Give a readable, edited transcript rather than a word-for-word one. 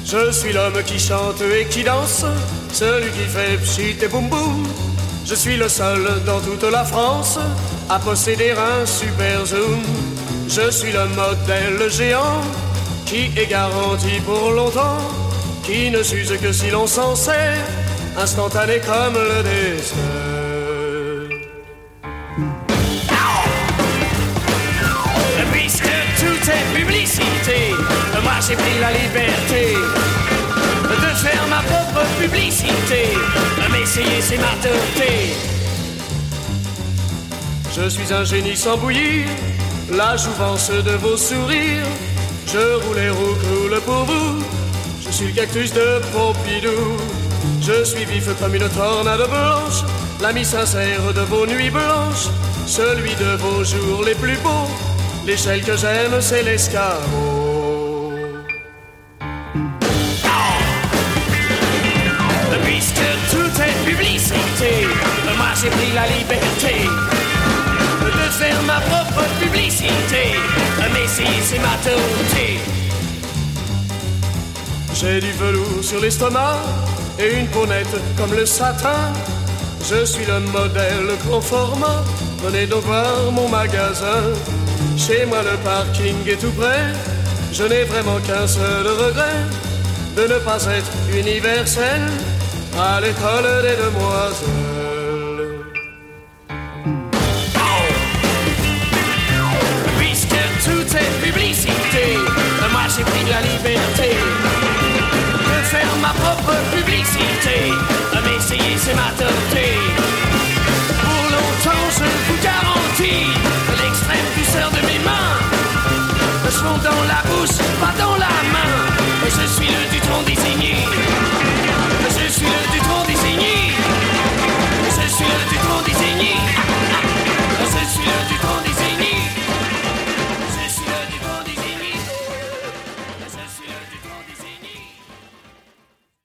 Je suis l'homme qui chante et qui danse, celui qui fait pchit et boum boum. Je suis le seul dans toute la France à posséder un super zoom. Je suis le modèle géant qui est garanti pour longtemps, qui ne s'use que si l'on s'en sert, instantané comme le dessert. Puisque tout est publicité, moi j'ai pris la liberté de faire ma propre publicité. M'essayer c'est ma teuté. Je suis un génie sans bouillir, la jouvence de vos sourires. Je roule et roule pour vous, je suis le cactus de Pompidou. Je suis vif comme une tornade blanche, l'ami sincère de vos nuits blanches, celui de vos jours les plus beaux. L'échelle que j'aime, c'est l'escabeau. Puisque tout est publicité, moi j'ai pris la liberté de faire ma propre publicité. Mais si c'est ma teuté. J'ai du velours sur l'estomac et une peau nette comme le satin. Je suis le modèle grand format, venez donc voir mon magasin. Chez moi le parking est tout près, je n'ai vraiment qu'un seul regret, de ne pas être universel à l'école des demoiselles. Puisque tout est publicité, moi j'ai pris la liberté de faire ma propre publicité. M'essayer c'est ma teuté. Pour longtemps je vous garantis l'extrême douceur de mes mains, seront dans la bouche.